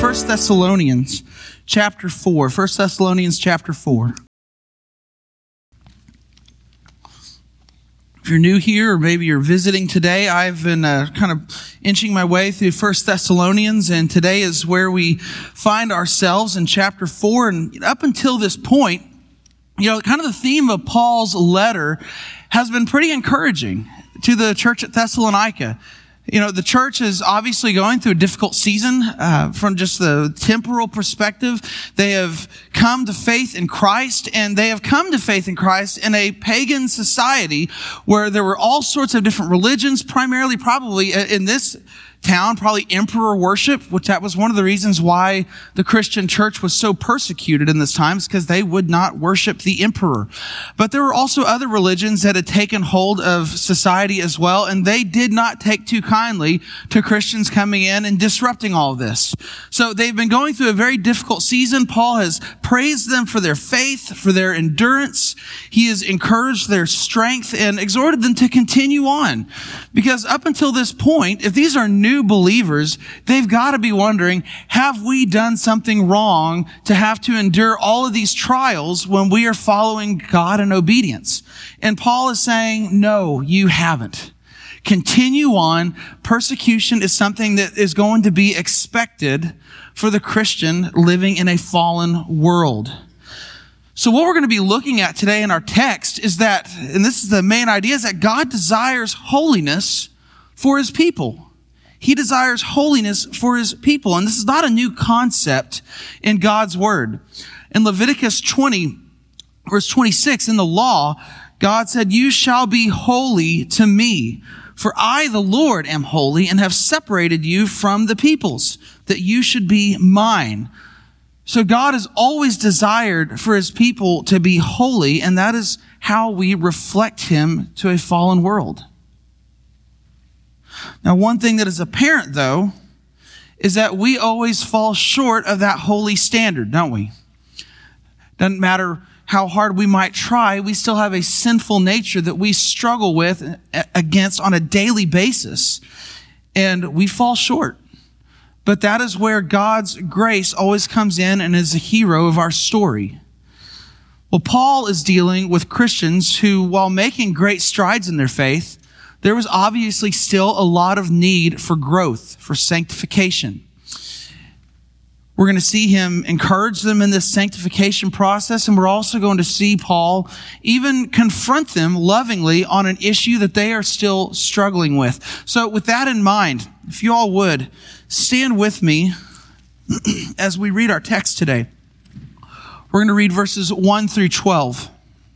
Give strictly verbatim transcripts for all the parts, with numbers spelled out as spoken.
First Thessalonians chapter four. First Thessalonians chapter four. If you're new here or maybe you're visiting today, I've been uh, kind of inching my way through First Thessalonians, and today is where we find ourselves in chapter four. And up until this point, you know, kind of the theme of Paul's letter has been pretty encouraging to the church at Thessalonica. You know, the church is obviously going through a difficult season uh, from just the temporal perspective. They have come to faith in Christ, and they have come to faith in Christ in a pagan society where there were all sorts of different religions, primarily probably in this town, probably emperor worship, which that was one of the reasons why the Christian church was so persecuted in this time, is because they would not worship the emperor. But there were also other religions that had taken hold of society as well, and they did not take too kindly to Christians coming in and disrupting all of this. So they've been going through a very difficult season. Paul has praised them for their faith, for their endurance. He has encouraged their strength and exhorted them to continue on. Because up until this point, if these are new believers, they've got to be wondering, have we done something wrong to have to endure all of these trials when we are following God in obedience? And Paul is saying, no, you haven't. Continue on. Persecution is something that is going to be expected for the Christian living in a fallen world. So what we're going to be looking at today in our text is that, and this is the main idea, is that God desires holiness for his people. He desires holiness for his people. And this is not a new concept in God's word. In Leviticus twenty, verse twenty-six, in the law, God said, "You shall be holy to me, for I, the Lord, am holy and have separated you from the peoples, that you should be mine." So God has always desired for his people to be holy, and that is how we reflect him to a fallen world. Now, one thing that is apparent, though, is that we always fall short of that holy standard, don't we? Doesn't matter how hard we might try, we still have a sinful nature that we struggle with against on a daily basis, and we fall short. But that is where God's grace always comes in and is a hero of our story. Well, Paul is dealing with Christians who, while making great strides in their faith, there was obviously still a lot of need for growth, for sanctification. We're going to see him encourage them in this sanctification process, and we're also going to see Paul even confront them lovingly on an issue that they are still struggling with. So with that in mind, if you all would, stand with me as we read our text today. We're going to read verses one through twelve.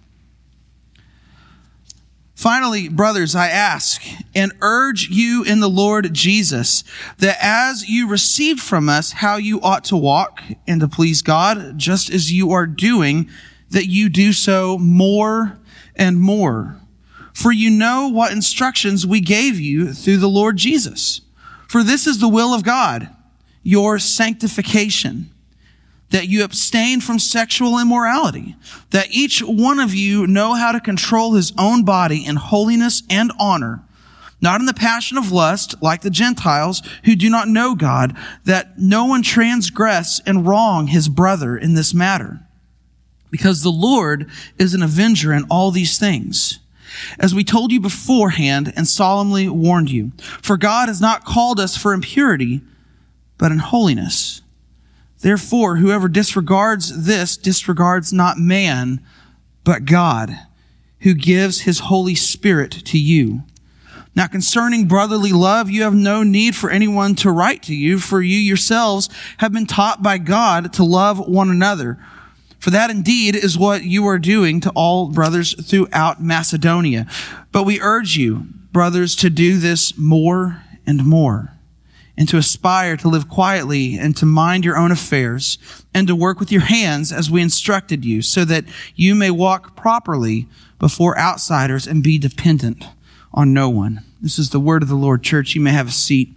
"Finally, brothers, I ask and urge you in the Lord Jesus that as you received from us how you ought to walk and to please God, just as you are doing, that you do so more and more. For you know what instructions we gave you through the Lord Jesus. For this is the will of God, your sanctification, that you abstain from sexual immorality, that each one of you know how to control his own body in holiness and honor, not in the passion of lust like the Gentiles who do not know God, that no one transgress and wrong his brother in this matter. Because the Lord is an avenger in all these things, as we told you beforehand and solemnly warned you. For God has not called us for impurity, but in holiness. Therefore, whoever disregards this disregards not man, but God, who gives his Holy Spirit to you. Now concerning brotherly love, you have no need for anyone to write to you, for you yourselves have been taught by God to love one another. For that indeed is what you are doing to all brothers throughout Macedonia. But we urge you, brothers, to do this more and more, and to aspire to live quietly and to mind your own affairs and to work with your hands as we instructed you, so that you may walk properly before outsiders and be dependent on no one." This is the word of the Lord, church. You may have a seat.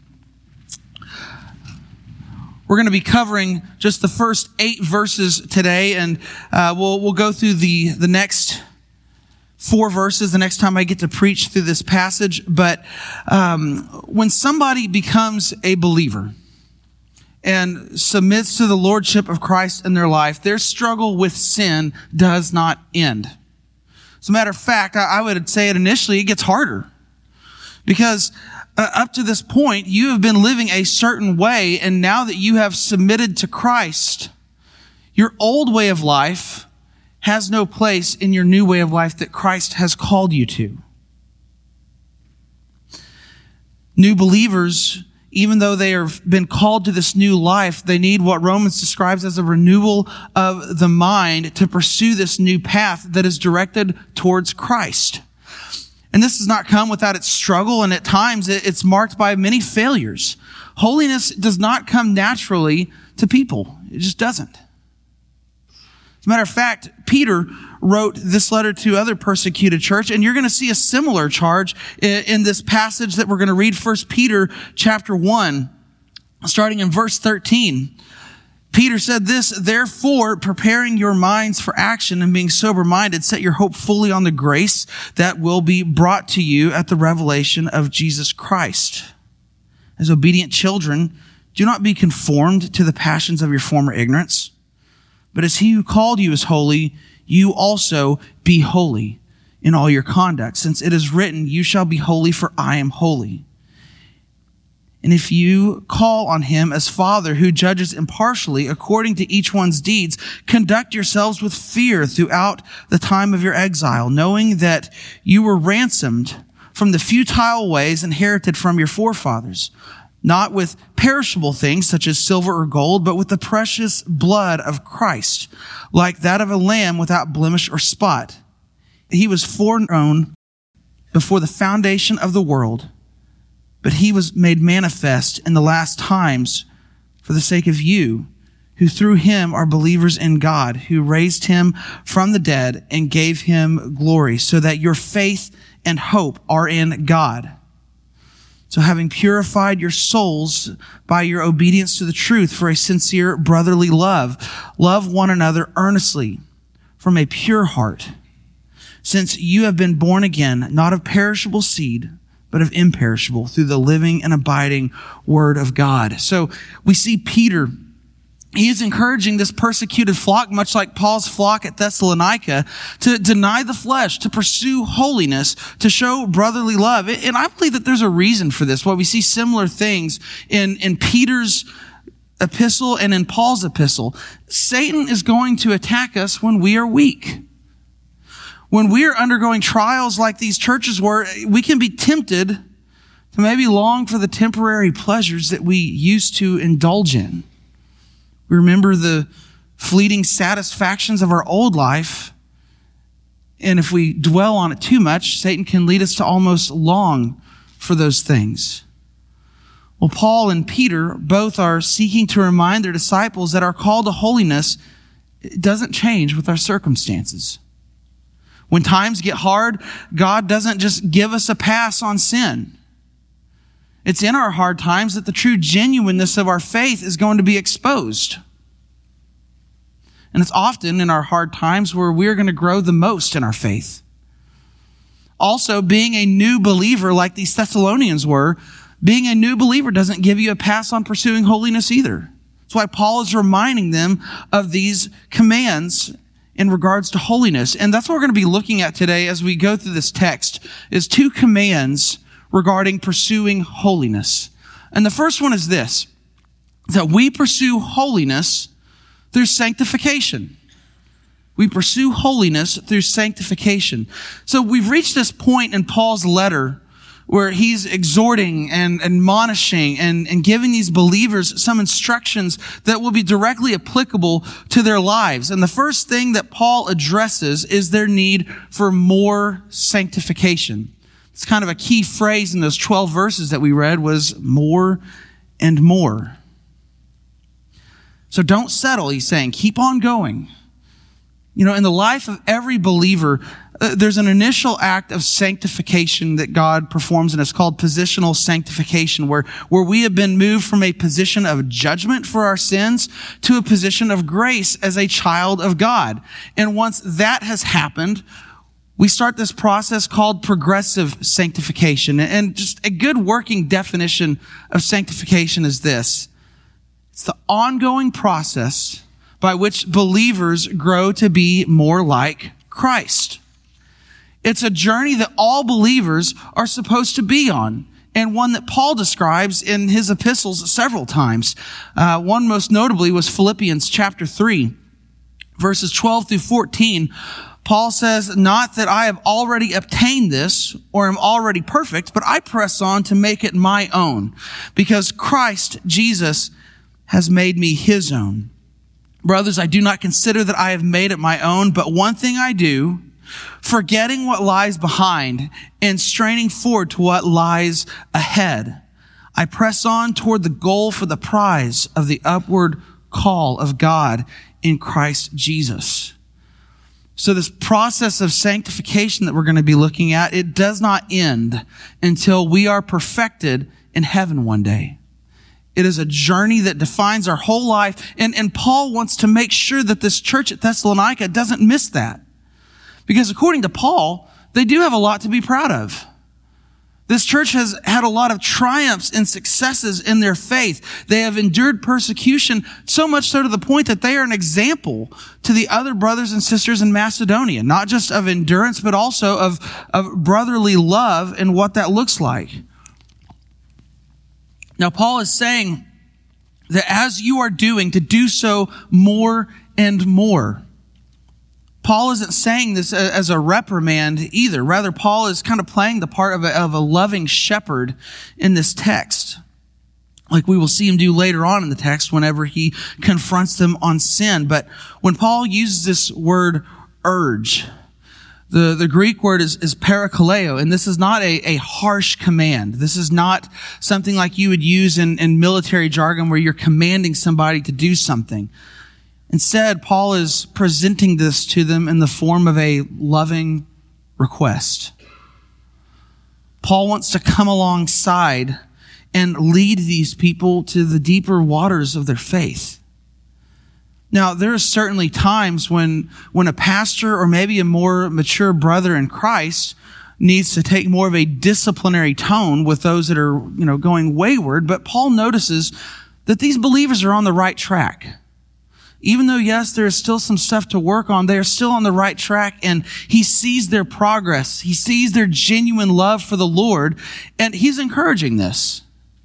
We're going to be covering just the first eight verses today, and uh, we'll we'll go through the, the next four verses the next time I get to preach through this passage. But um, when somebody becomes a believer, and submits to the lordship of Christ in their life, their struggle with sin does not end. As a matter of fact, I would say it initially, it gets harder. Because uh, up to this point, you have been living a certain way, and now that you have submitted to Christ, your old way of life has no place in your new way of life that Christ has called you to. New believers, even though they have been called to this new life, they need what Romans describes as a renewal of the mind to pursue this new path that is directed towards Christ. And this does not come without its struggle, and at times it's marked by many failures. Holiness does not come naturally to people. It just doesn't. As a matter of fact, Peter wrote this letter to other persecuted church, and you're going to see a similar charge in this passage that we're going to read, First Peter chapter one, starting in verse thirteen. Peter said this, "Therefore, preparing your minds for action and being sober-minded, set your hope fully on the grace that will be brought to you at the revelation of Jesus Christ. As obedient children, do not be conformed to the passions of your former ignorance. But as he who called you is holy, you also be holy in all your conduct, since it is written, you shall be holy, for I am holy. And if you call on him as Father who judges impartially according to each one's deeds, conduct yourselves with fear throughout the time of your exile, knowing that you were ransomed from the futile ways inherited from your forefathers, not with perishable things such as silver or gold, but with the precious blood of Christ, like that of a lamb without blemish or spot. He was foreknown before the foundation of the world, but he was made manifest in the last times for the sake of you, who through him are believers in God, who raised him from the dead and gave him glory, so that your faith and hope are in God. So having purified your souls by your obedience to the truth for a sincere brotherly love, love one another earnestly from a pure heart, since you have been born again, not of perishable seed, but of imperishable, through the living and abiding word of God." So we see Peter, he is encouraging this persecuted flock, much like Paul's flock at Thessalonica, to deny the flesh, to pursue holiness, to show brotherly love. And I believe that there's a reason for this. Well, we see similar things in, in Peter's epistle and in Paul's epistle. Satan is going to attack us when we are weak. When we are undergoing trials like these churches were, we can be tempted to maybe long for the temporary pleasures that we used to indulge in. We remember the fleeting satisfactions of our old life, and if we dwell on it too much, Satan can lead us to almost long for those things. Well, Paul and Peter both are seeking to remind their disciples that our call to holiness doesn't change with our circumstances. When times get hard, God doesn't just give us a pass on sin. It's in our hard times that the true genuineness of our faith is going to be exposed. And it's often in our hard times where we're going to grow the most in our faith. Also, being a new believer like these Thessalonians were, being a new believer doesn't give you a pass on pursuing holiness either. That's why Paul is reminding them of these commands in regards to holiness. And that's what we're going to be looking at today as we go through this text, is two commands regarding pursuing holiness. And the first one is this, that we pursue holiness through sanctification. We pursue holiness through sanctification. So we've reached this point in Paul's letter where he's exhorting and admonishing and, and giving these believers some instructions that will be directly applicable to their lives. And the first thing that Paul addresses is their need for more sanctification. It's kind of a key phrase in those twelve verses that we read was more and more. So don't settle, he's saying. Keep on going. You know, in the life of every believer, uh, there's an initial act of sanctification that God performs, and it's called positional sanctification, where, where we have been moved from a position of judgment for our sins to a position of grace as a child of God. And once that has happened, we start this process called progressive sanctification. And just a good working definition of sanctification is this. It's the ongoing process by which believers grow to be more like Christ. It's a journey that all believers are supposed to be on, and one that Paul describes in his epistles several times. Uh, one most notably was Philippians chapter three, verses twelve through fourteen. Paul says, "Not that I have already obtained this or am already perfect, but I press on to make it my own, because Christ Jesus has made me his own. Brothers, I do not consider that I have made it my own, but one thing I do, forgetting what lies behind and straining forward to what lies ahead, I press on toward the goal for the prize of the upward call of God in Christ Jesus." So this process of sanctification that we're going to be looking at, it does not end until we are perfected in heaven one day. It is a journey that defines our whole life. And, and Paul wants to make sure that this church at Thessalonica doesn't miss that. Because according to Paul, they do have a lot to be proud of. This church has had a lot of triumphs and successes in their faith. They have endured persecution, so much so to the point that they are an example to the other brothers and sisters in Macedonia, not just of endurance, but also of, of brotherly love and what that looks like. Now, Paul is saying that as you are doing, to do so more and more. Paul isn't saying this as a reprimand either. Rather, Paul is kind of playing the part of a, of a loving shepherd in this text, like we will see him do later on in the text whenever he confronts them on sin. But when Paul uses this word urge, the, the Greek word is, is parakaleo, and this is not a, a harsh command. This is not something like you would use in, in military jargon where you're commanding somebody to do something. Instead, Paul is presenting this to them in the form of a loving request. Paul wants to come alongside and lead these people to the deeper waters of their faith. Now, there are certainly times when, when a pastor or maybe a more mature brother in Christ needs to take more of a disciplinary tone with those that are, you know, going wayward. But Paul notices that these believers are on the right track. Even though, yes, there is still some stuff to work on, they are still on the right track, and he sees their progress. He sees their genuine love for the Lord, and he's encouraging this.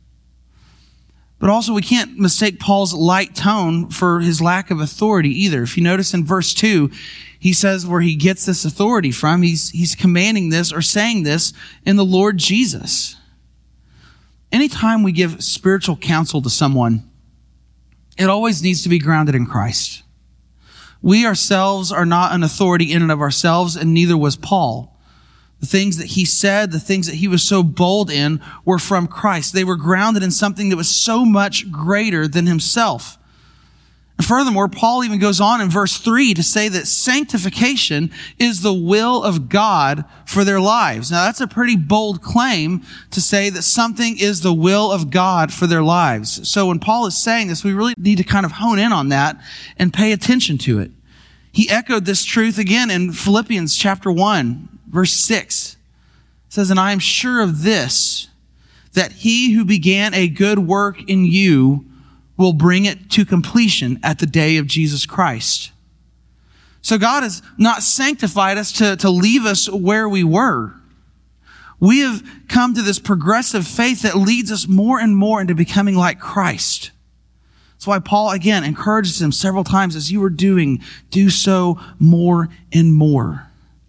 But also, we can't mistake Paul's light tone for his lack of authority either. If you notice in verse two, he says where he gets this authority from, he's, he's commanding this or saying this in the Lord Jesus. Anytime we give spiritual counsel to someone, it always needs to be grounded in Christ. We ourselves are not an authority in and of ourselves, and neither was Paul. The things that he said, the things that he was so bold in, were from Christ. They were grounded in something that was so much greater than himself. And furthermore, Paul even goes on in verse three to say that sanctification is the will of God for their lives. Now, that's a pretty bold claim to say that something is the will of God for their lives. So when Paul is saying this, we really need to kind of hone in on that and pay attention to it. He echoed this truth again in Philippians chapter one, verse six. It says, "And I am sure of this, that he who began a good work in you will bring it to completion at the day of Jesus Christ." So God has not sanctified us to, to leave us where we were. We have come to this progressive faith that leads us more and more into becoming like Christ. That's why Paul, again, encourages them several times, as you are doing, do so more and more.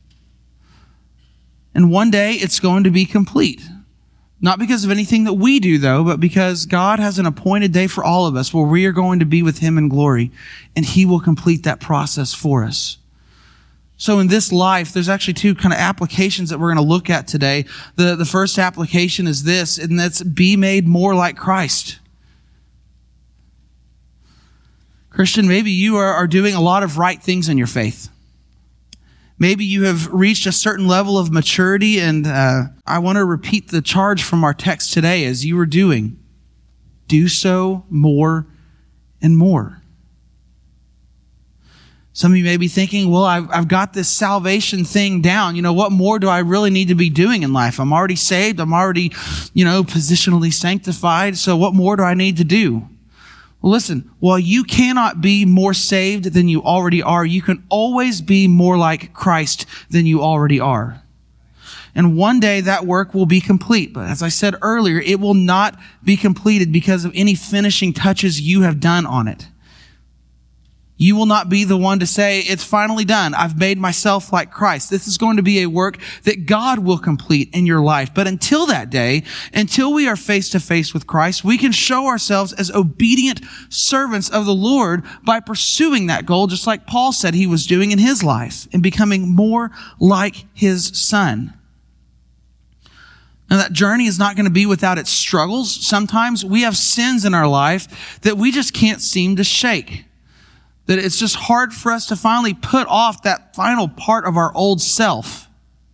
And one day it's going to be complete. Not because of anything that we do, though, but because God has an appointed day for all of us where we are going to be with him in glory, and he will complete that process for us. So in this life, there's actually two kind of applications that we're going to look at today. The, the first application is this, and that's be made more like Christ. Christian, maybe you are, are doing a lot of right things in your faith. Maybe you have reached a certain level of maturity, and uh, I want to repeat the charge from our text today as you are doing. Do so more and more. Some of you may be thinking, well, I've, I've got this salvation thing down. You know, what more do I really need to be doing in life? I'm already saved. I'm already, you know, positionally sanctified. So what more do I need to do? Well, listen, while you cannot be more saved than you already are, you can always be more like Christ than you already are. And one day that work will be complete. But as I said earlier, it will not be completed because of any finishing touches you have done on it. You will not be the one to say, it's finally done. I've made myself like Christ. This is going to be a work that God will complete in your life. But until that day, until we are face to face with Christ, we can show ourselves as obedient servants of the Lord by pursuing that goal, just like Paul said he was doing in his life, and becoming more like his Son. Now, that journey is not going to be without its struggles. Sometimes we have sins in our life that we just can't seem to shake. That it's just hard for us to finally put off that final part of our old self.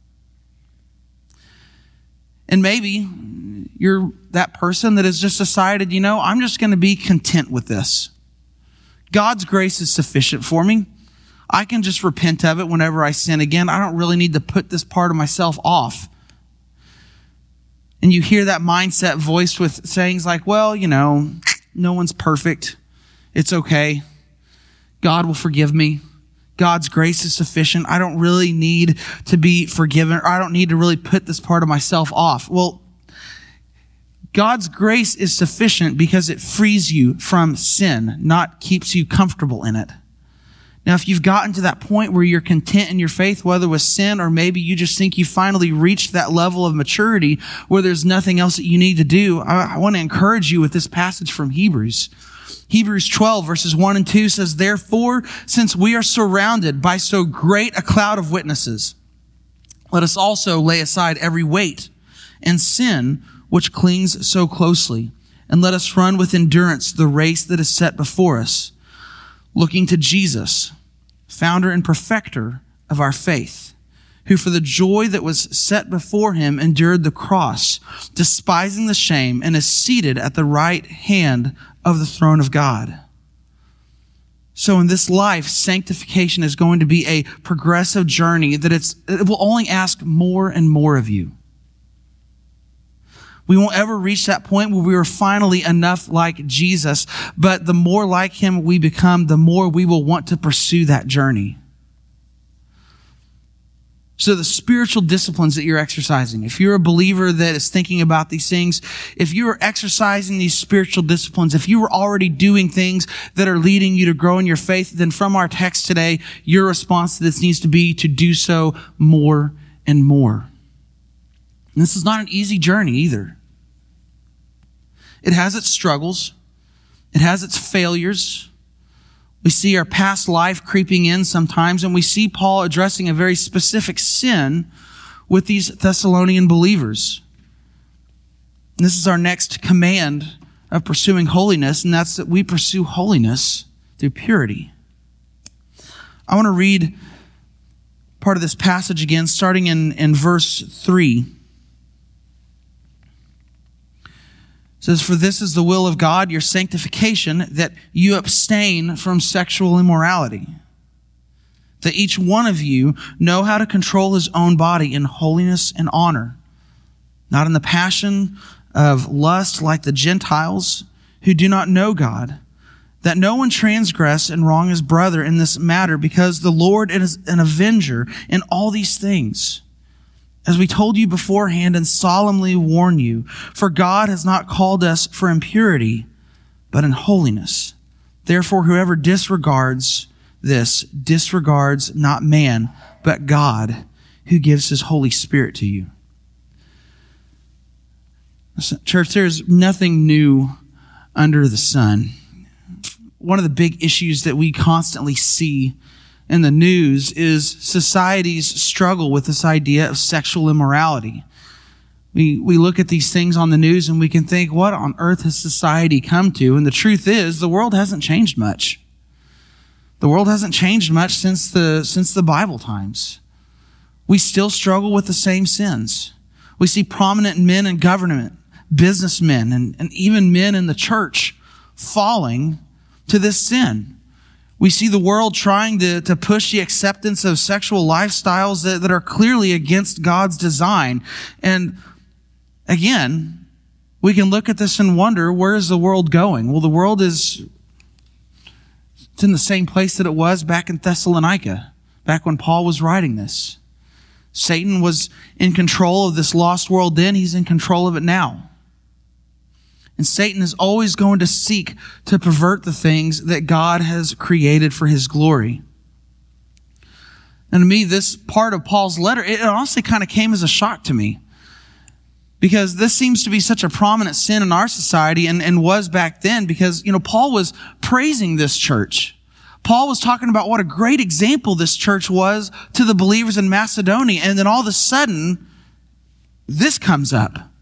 And maybe you're that person that has just decided, you know, I'm just going to be content with this. God's grace is sufficient for me. I can just repent of it whenever I sin again. I don't really need to put this part of myself off. And you hear that mindset voiced with sayings like, well, you know, no one's perfect. It's okay. God will forgive me. God's grace is sufficient. I don't really need to be forgiven, or I don't need to really put this part of myself off. Well, God's grace is sufficient because it frees you from sin, not keeps you comfortable in it. Now, if you've gotten to that point where you're content in your faith, whether with sin or maybe you just think you finally reached that level of maturity where there's nothing else that you need to do, I, I want to encourage you with this passage from Hebrews. Hebrews twelve verses one and two says, therefore, since we are surrounded by so great a cloud of witnesses, let us also lay aside every weight and sin which clings so closely, and let us run with endurance the race that is set before us, looking to Jesus, founder and perfecter of our faith, who for the joy that was set before him endured the cross, despising the shame, and is seated at the right hand of the throne of God. So in this life, sanctification is going to be a progressive journey that it's, it will only ask more and more of you. We won't ever reach that point where we are finally enough like Jesus, but the more like him we become, the more we will want to pursue that journey. So the spiritual disciplines that you're exercising, if you're a believer that is thinking about these things, if you are exercising these spiritual disciplines, if you are already doing things that are leading you to grow in your faith, then from our text today, your response to this needs to be to do so more and more. And this is not an easy journey either. It has its struggles. It has its failures. We see our past life creeping in sometimes, and we see Paul addressing a very specific sin with these Thessalonian believers. And this is our next command of pursuing holiness, and that's that we pursue holiness through purity. I want to read part of this passage again, starting in, in verse three. It says, for this is the will of God, your sanctification, that you abstain from sexual immorality, that each one of you know how to control his own body in holiness and honor, not in the passion of lust like the Gentiles who do not know God, that no one transgress and wrong his brother in this matter, because the Lord is an avenger in all these things. As we told you beforehand and solemnly warn you, for God has not called us for impurity, but in holiness. Therefore, whoever disregards this disregards not man, but God, who gives his Holy Spirit to you. Listen, church, there's nothing new under the sun. One of the big issues that we constantly see in the news is society's struggle with this idea of sexual immorality. We we look at these things on the news and we can think, what on earth has society come to? And the truth is, the world hasn't changed much. The world hasn't changed much since the since the Bible times. We still struggle with the same sins. We see prominent men in government, businessmen, and, and even men in the church falling to this sin. We see the world trying to, to push the acceptance of sexual lifestyles that, that are clearly against God's design. And again, we can look at this and wonder, where is the world going? Well, the world is It's in the same place that it was back in Thessalonica, back when Paul was writing this. Satan was in control of this lost world then. He's in control of it now. And Satan is always going to seek to pervert the things that God has created for his glory. And to me, this part of Paul's letter, it honestly kind of came as a shock to me. Because this seems to be such a prominent sin in our society and, and was back then because, you know, Paul was praising this church. Paul was talking about what a great example this church was to the believers in Macedonia. And then all of a sudden, this comes up. And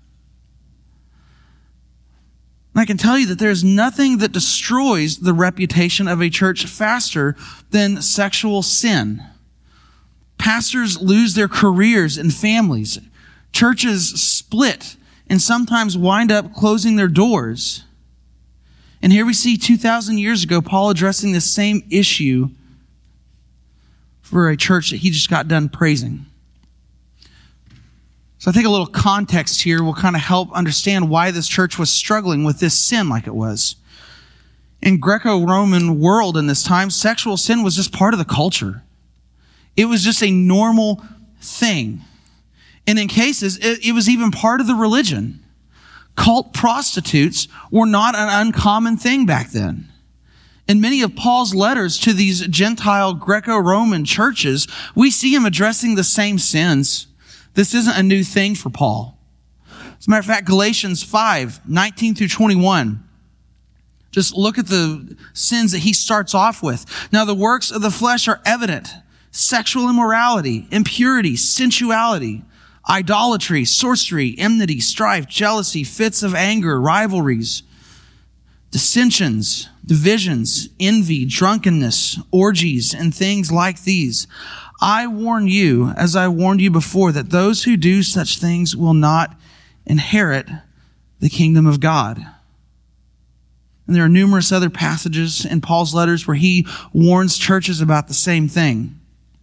I can tell you that there's nothing that destroys the reputation of a church faster than sexual sin. Pastors lose their careers and families. Churches split and sometimes wind up closing their doors. And here we see two thousand years ago, Paul addressing the same issue for a church that he just got done praising. So I think a little context here will kind of help understand why this church was struggling with this sin like it was. In Greco-Roman world in this time, sexual sin was just part of the culture. It was just a normal thing. And in cases, it, it was even part of the religion. Cult prostitutes were not an uncommon thing back then. In many of Paul's letters to these Gentile Greco-Roman churches, we see him addressing the same sins. This isn't a new thing for Paul. As a matter of fact, Galatians five, nineteen through twenty-one. Just look at the sins that he starts off with. Now the works of the flesh are evident. Sexual immorality, impurity, sensuality, idolatry, sorcery, enmity, strife, jealousy, fits of anger, rivalries, dissensions, divisions, envy, drunkenness, orgies, and things like these. I warn you, as I warned you before, that those who do such things will not inherit the kingdom of God. And there are numerous other passages in Paul's letters where he warns churches about the same thing.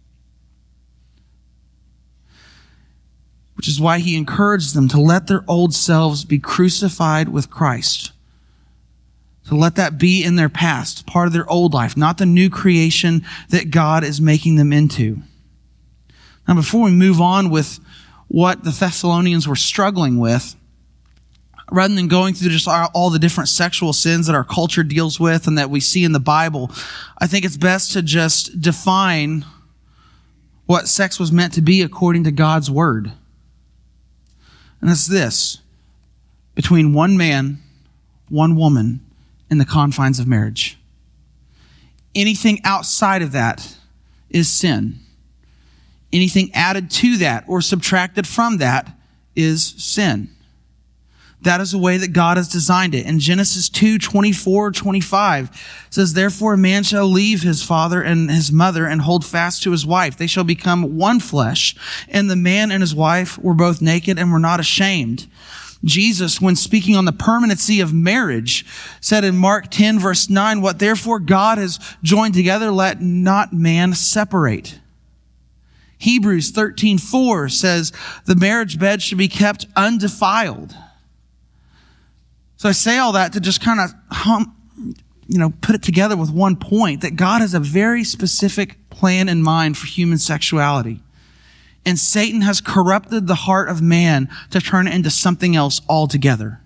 Which is why he encouraged them to let their old selves be crucified with Christ. To let that be in their past, part of their old life, not the new creation that God is making them into. Now, before we move on with what the Thessalonians were struggling with, rather than going through just all the different sexual sins that our culture deals with and that we see in the Bible, I think it's best to just define what sex was meant to be according to God's word. And it's this: between one man, one woman, in the confines of marriage. Anything outside of that is sin. Anything added to that or subtracted from that is sin. That is the way that God has designed it. In Genesis two, twenty-four, twenty-five, it says, "Therefore a man shall leave his father and his mother and hold fast to his wife. They shall become one flesh. And the man and his wife were both naked and were not ashamed." Jesus, when speaking on the permanency of marriage, said in Mark ten, verse nine, "What therefore God has joined together, let not man separate." Hebrews thirteen, four says, "The marriage bed should be kept undefiled." So I say all that to just kind of, hum, you know, put it together with one point, that God has a very specific plan in mind for human sexuality. And Satan has corrupted the heart of man to turn it into something else altogether.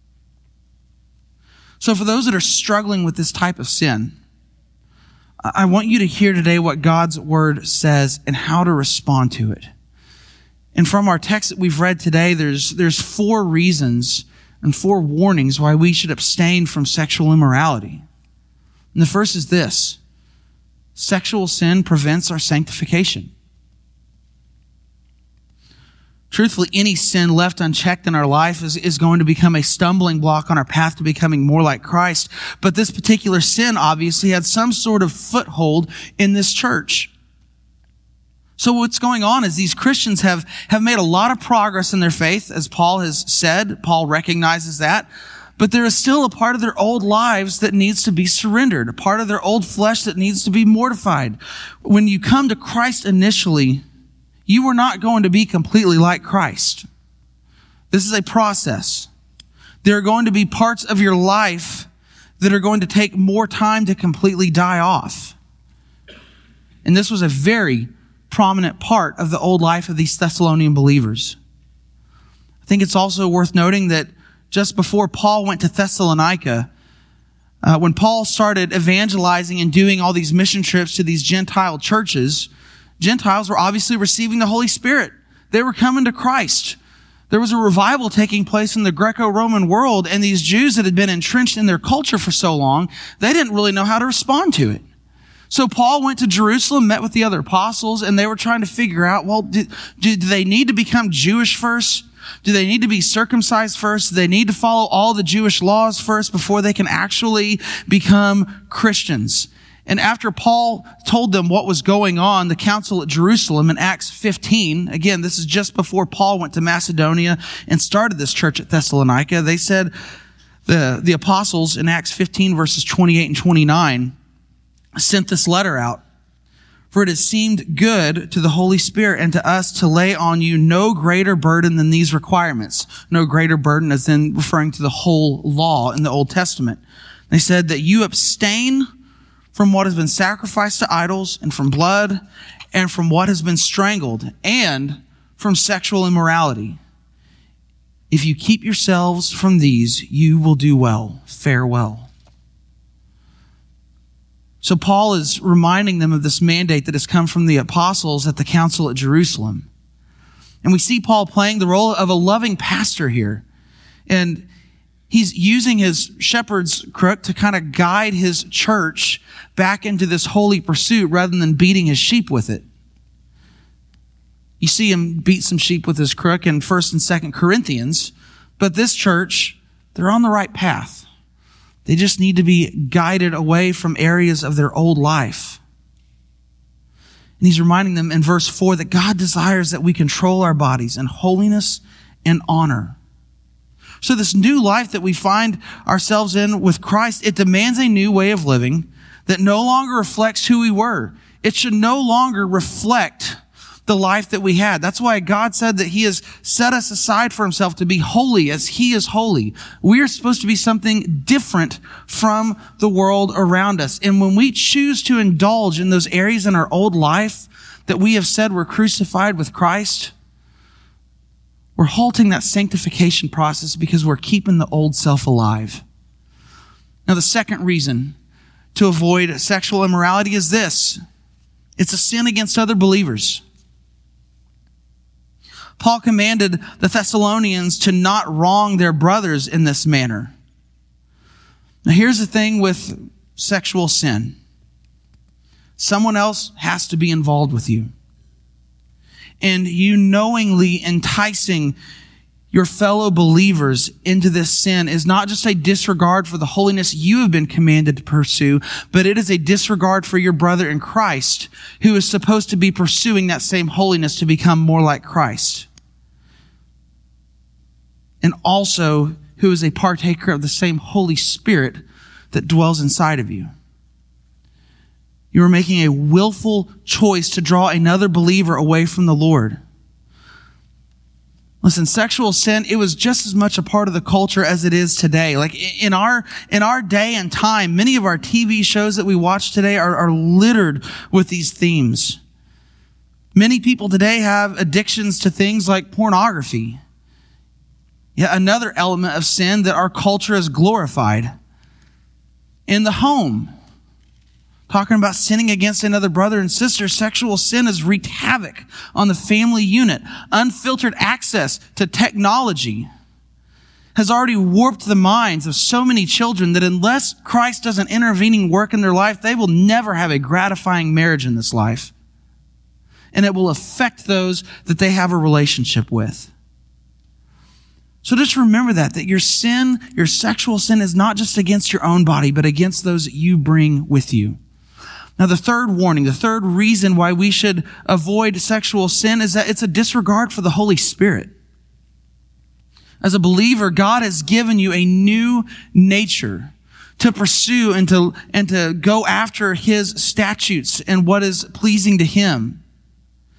So for those that are struggling with this type of sin, I want you to hear today what God's word says and how to respond to it. And from our text that we've read today, there's, there's four reasons and four warnings why we should abstain from sexual immorality. And the first is this: sexual sin prevents our sanctification. Truthfully, any sin left unchecked in our life is, is going to become a stumbling block on our path to becoming more like Christ. But this particular sin obviously had some sort of foothold in this church. So what's going on is these Christians have, have made a lot of progress in their faith, as Paul has said. Paul recognizes that. But there is still a part of their old lives that needs to be surrendered, a part of their old flesh that needs to be mortified. When you come to Christ initially, you are not going to be completely like Christ. This is a process. There are going to be parts of your life that are going to take more time to completely die off. And this was a very prominent part of the old life of these Thessalonian believers. I think it's also worth noting that just before Paul went to Thessalonica, uh, when Paul started evangelizing and doing all these mission trips to these Gentile churches, Gentiles were obviously receiving the Holy Spirit. They were coming to Christ. There was a revival taking place in the Greco-Roman world, and these Jews that had been entrenched in their culture for so long, they didn't really know how to respond to it. So Paul went to Jerusalem, met with the other apostles, and they were trying to figure out, well, do, do they need to become Jewish first? Do they need to be circumcised first? Do they need to follow all the Jewish laws first before they can actually become Christians? And after Paul told them what was going on, the council at Jerusalem in Acts fifteen, again, this is just before Paul went to Macedonia and started this church at Thessalonica, they said, the, the apostles in Acts fifteen verses twenty-eight and twenty-nine sent this letter out. For it has seemed good to the Holy Spirit and to us to lay on you no greater burden than these requirements. No greater burden as in referring to the whole law in the Old Testament. They said that you abstain from what has been sacrificed to idols and from blood and from what has been strangled and from sexual immorality. If you keep yourselves from these, you will do well. Farewell. So Paul is reminding them of this mandate that has come from the apostles at the council at Jerusalem. And we see Paul playing the role of a loving pastor here. And he's using his shepherd's crook to kind of guide his church back into this holy pursuit rather than beating his sheep with it. You see him beat some sheep with his crook in First and Second Corinthians, but this church, they're on the right path. They just need to be guided away from areas of their old life. And he's reminding them in verse four that God desires that we control our bodies in holiness and honor. So this new life that we find ourselves in with Christ, it demands a new way of living that no longer reflects who we were. It should no longer reflect the life that we had. That's why God said that he has set us aside for himself to be holy as he is holy. We are supposed to be something different from the world around us. And when we choose to indulge in those areas in our old life that we have said we're crucified with Christ, we're halting that sanctification process because we're keeping the old self alive. Now, the second reason to avoid sexual immorality is this. It's a sin against other believers. Paul commanded the Thessalonians to not wrong their brothers in this manner. Now, here's the thing with sexual sin. Someone else has to be involved with you. And you knowingly enticing your fellow believers into this sin is not just a disregard for the holiness you have been commanded to pursue, but it is a disregard for your brother in Christ who is supposed to be pursuing that same holiness to become more like Christ. And also who is a partaker of the same Holy Spirit that dwells inside of you. You are making a willful choice to draw another believer away from the Lord. Listen, sexual sin, it was just as much a part of the culture as it is today. Like in our, in our day and time, many of our T V shows that we watch today are, are littered with these themes. Many people today have addictions to things like pornography. Yet another element of sin that our culture has glorified. In the home, talking about sinning against another brother and sister, sexual sin has wreaked havoc on the family unit. Unfiltered access to technology has already warped the minds of so many children that unless Christ does an intervening work in their life, they will never have a gratifying marriage in this life. And it will affect those that they have a relationship with. So just remember that, that your sin, your sexual sin is not just against your own body, but against those that you bring with you. Now, the third warning, the third reason why we should avoid sexual sin is that it's a disregard for the Holy Spirit. As a believer, God has given you a new nature to pursue and to, and to go after his statutes and what is pleasing to him.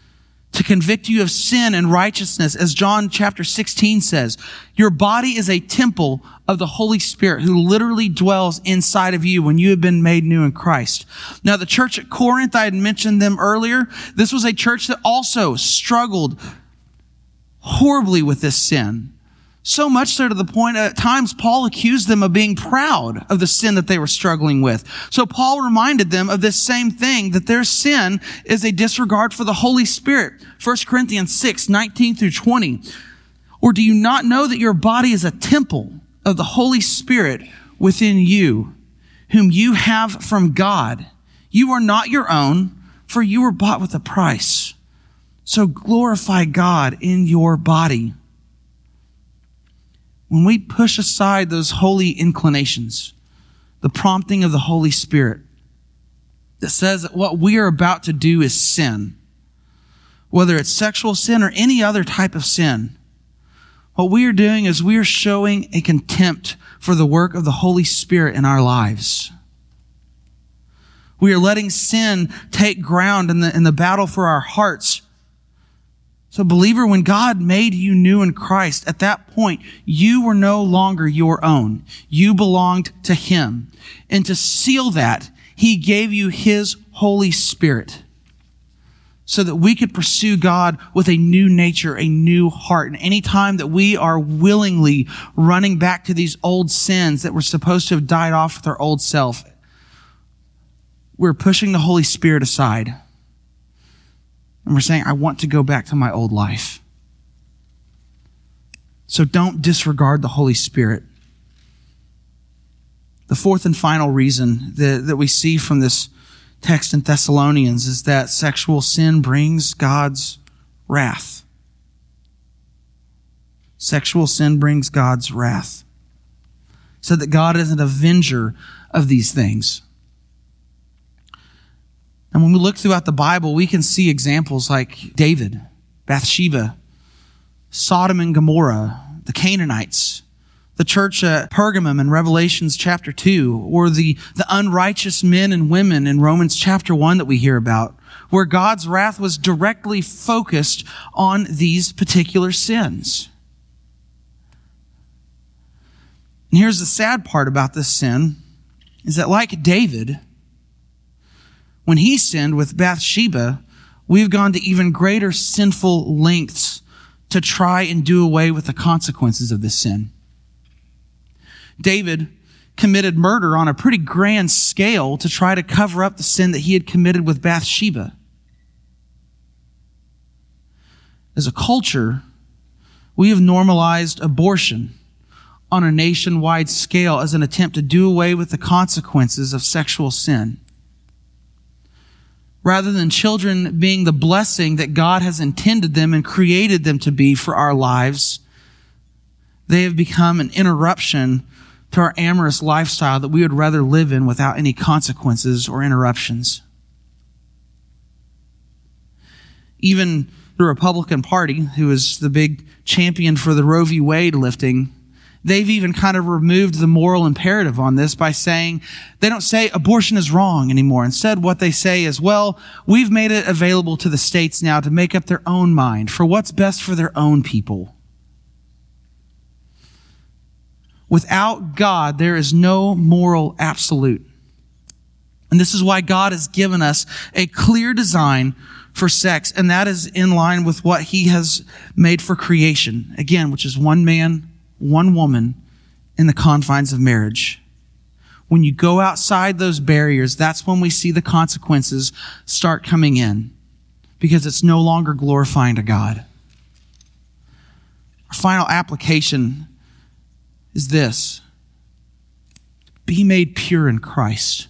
to convict you of sin and righteousness. As John chapter sixteen says, your body is a temple of the Holy Spirit who literally dwells inside of you when you have been made new in Christ. Now, the church at Corinth, I had mentioned them earlier. This was a church that also struggled horribly with this sin. So much so to the point at times Paul accused them of being proud of the sin that they were struggling with. So Paul reminded them of this same thing, that their sin is a disregard for the Holy Spirit. First Corinthians six, nineteen through twenty. Or do you not know that your body is a temple of the Holy Spirit within you, whom you have from God? You are not your own, for you were bought with a price. So glorify God in your body. When we push aside those holy inclinations, the prompting of the Holy Spirit that says that what we are about to do is sin, whether it's sexual sin or any other type of sin, what we are doing is we are showing a contempt for the work of the Holy Spirit in our lives. We are letting sin take ground in the, in the battle for our hearts. So believer, when God made you new in Christ, at that point, you were no longer your own. You belonged to Him. And to seal that, He gave you His Holy Spirit so that we could pursue God with a new nature, a new heart. And any time that we are willingly running back to these old sins that were supposed to have died off with our old self, we're pushing the Holy Spirit aside. And we're saying, I want to go back to my old life. So don't disregard the Holy Spirit. The fourth and final reason that, that we see from this text in Thessalonians is that sexual sin brings God's wrath. Sexual sin brings God's wrath. So that God is an avenger of these things. And when we look throughout the Bible, we can see examples like David, Bathsheba, Sodom and Gomorrah, the Canaanites, the church at Pergamum in Revelations chapter two, or the, the unrighteous men and women in Romans chapter one that we hear about, where God's wrath was directly focused on these particular sins. And here's the sad part about this sin, is that like David, when he sinned with Bathsheba, we've gone to even greater sinful lengths to try and do away with the consequences of this sin. David committed murder on a pretty grand scale to try to cover up the sin that he had committed with Bathsheba. As a culture, we have normalized abortion on a nationwide scale as an attempt to do away with the consequences of sexual sin. Rather than children being the blessing that God has intended them and created them to be for our lives, they have become an interruption to our amorous lifestyle that we would rather live in without any consequences or interruptions. Even the Republican Party, who is the big champion for the Roe v. Wade lifting, they've even kind of removed the moral imperative on this by saying, they don't say abortion is wrong anymore. Instead, what they say is, well, we've made it available to the states now to make up their own mind for what's best for their own people. Without God, there is no moral absolute. And this is why God has given us a clear design for sex, and that is in line with what He has made for creation. Again, which is one man, one woman in the confines of marriage. When you go outside those barriers, that's when we see the consequences start coming in, because it's no longer glorifying to God. Our final application is this: be made pure in Christ.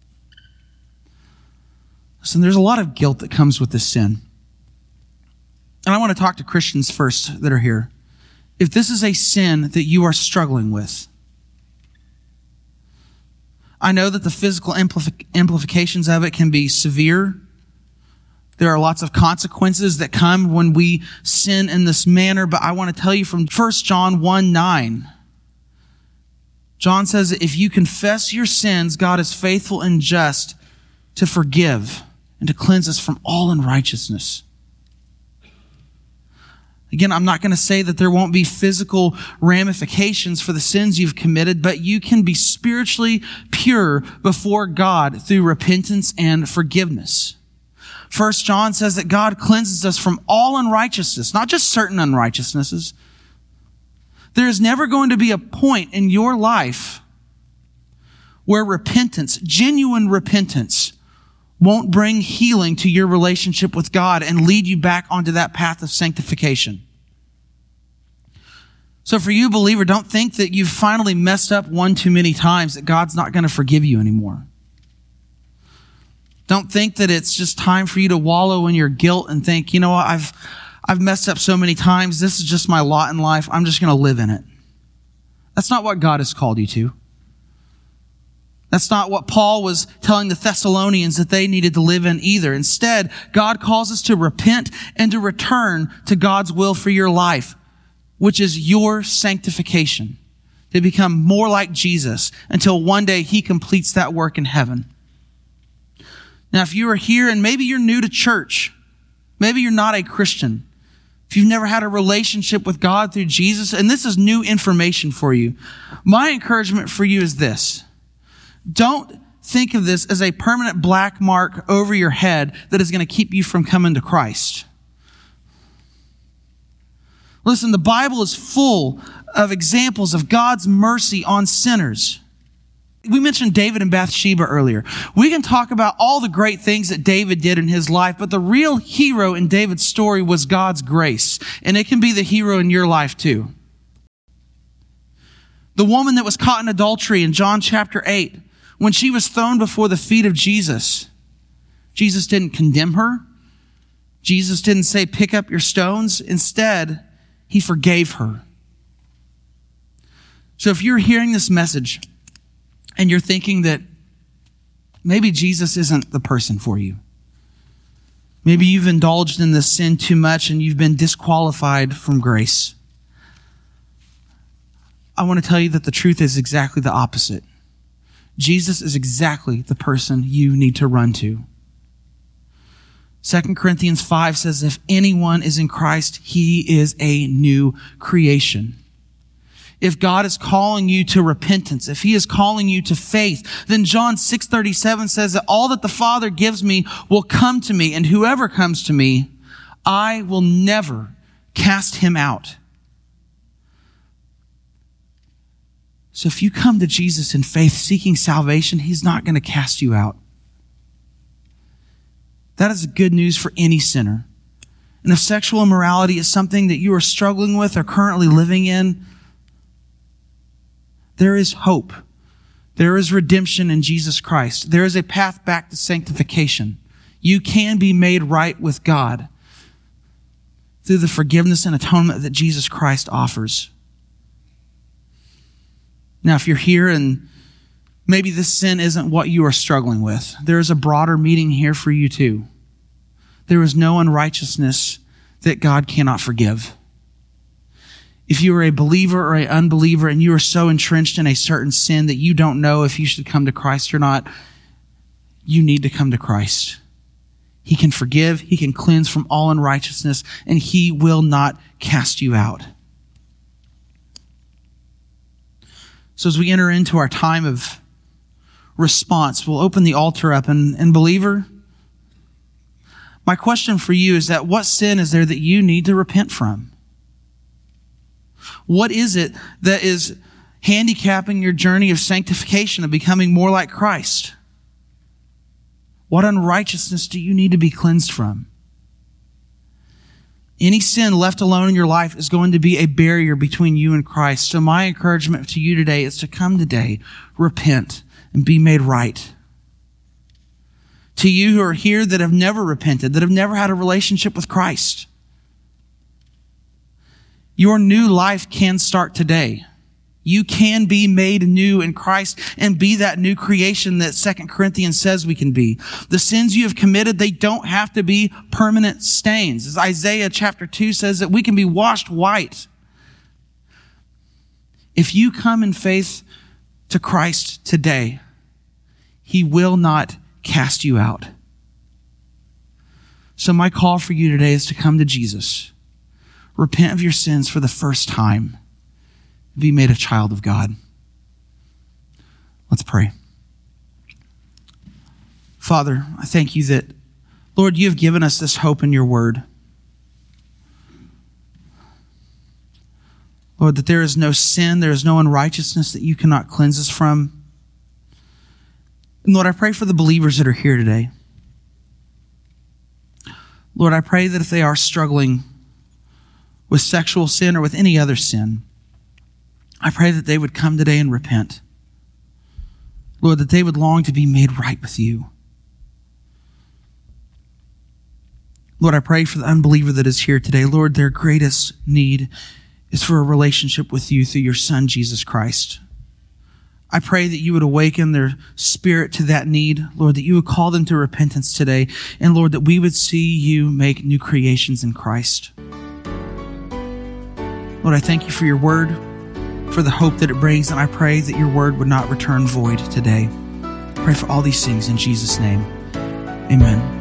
Listen, there's a lot of guilt that comes with this sin. And I want to talk to Christians first that are here. If this is a sin that you are struggling with, I know that the physical amplific- amplifications of it can be severe. There are lots of consequences that come when we sin in this manner, but I want to tell you from First John one nine. John says that if you confess your sins, God is faithful and just to forgive and to cleanse us from all unrighteousness. Again, I'm not going to say that there won't be physical ramifications for the sins you've committed, but you can be spiritually pure before God through repentance and forgiveness. First John says that God cleanses us from all unrighteousness, not just certain unrighteousnesses. There is never going to be a point in your life where repentance, genuine repentance, won't bring healing to your relationship with God and lead you back onto that path of sanctification. So for you, believer, don't think that you've finally messed up one too many times, that God's not going to forgive you anymore. Don't think that it's just time for you to wallow in your guilt and think, you know what, I've, I've messed up so many times. This is just my lot in life. I'm just going to live in it. That's not what God has called you to. That's not what Paul was telling the Thessalonians that they needed to live in either. Instead, God calls us to repent and to return to God's will for your life, which is your sanctification, to become more like Jesus until one day He completes that work in heaven. Now, if you are here and maybe you're new to church, maybe you're not a Christian, if you've never had a relationship with God through Jesus, and this is new information for you, my encouragement for you is this. Don't think of this as a permanent black mark over your head that is going to keep you from coming to Christ. Listen, the Bible is full of examples of God's mercy on sinners. We mentioned David and Bathsheba earlier. We can talk about all the great things that David did in his life, but the real hero in David's story was God's grace. And it can be the hero in your life too. The woman that was caught in adultery in John chapter eight, when she was thrown before the feet of Jesus, Jesus didn't condemn her. Jesus didn't say, pick up your stones. Instead, He forgave her. So if you're hearing this message and you're thinking that maybe Jesus isn't the person for you, maybe you've indulged in this sin too much and you've been disqualified from grace, I want to tell you that the truth is exactly the opposite. Jesus is exactly the person you need to run to. Second Corinthians five says, if anyone is in Christ, he is a new creation. If God is calling you to repentance, if He is calling you to faith, then John six thirty-seven says that all that the Father gives me will come to me, and whoever comes to me, I will never cast him out. So if you come to Jesus in faith, seeking salvation, He's not going to cast you out. That is good news for any sinner. And if sexual immorality is something that you are struggling with or currently living in, there is hope. There is redemption in Jesus Christ. There is a path back to sanctification. You can be made right with God through the forgiveness and atonement that Jesus Christ offers. Now, if you're here and maybe this sin isn't what you are struggling with, there is a broader meaning here for you too. There is no unrighteousness that God cannot forgive. If you are a believer or an unbeliever and you are so entrenched in a certain sin that you don't know if you should come to Christ or not, you need to come to Christ. He can forgive, He can cleanse from all unrighteousness, and He will not cast you out. So as we enter into our time of response, we'll open the altar up. And, and believer, my question for you is that what sin is there that you need to repent from? What is it that is handicapping your journey of sanctification, of becoming more like Christ? What unrighteousness do you need to be cleansed from? Any sin left alone in your life is going to be a barrier between you and Christ. So my encouragement to you today is to come today, repent, and be made right. To you who are here that have never repented, that have never had a relationship with Christ, your new life can start today. You can be made new in Christ and be that new creation that Second Corinthians says we can be. The sins you have committed, they don't have to be permanent stains. As Isaiah chapter two says that we can be washed white. If you come in faith to Christ today, He will not cast you out. So my call for you today is to come to Jesus. repent of your sins for the first time, be made a child of God. Let's pray. Father, I thank you that, Lord, you have given us this hope in your word. Lord, that there is no sin, there is no unrighteousness that you cannot cleanse us from. And Lord, I pray for the believers that are here today. Lord, I pray that if they are struggling with sexual sin or with any other sin, I pray that they would come today and repent. Lord, that they would long to be made right with you. Lord, I pray for the unbeliever that is here today. Lord, their greatest need is for a relationship with you through your Son, Jesus Christ. I pray that you would awaken their spirit to that need. Lord, that you would call them to repentance today. And Lord, that we would see you make new creations in Christ. Lord, I thank you for your word, for the hope that it brings. And I pray that your word would not return void today. I pray for all these things in Jesus' name. Amen.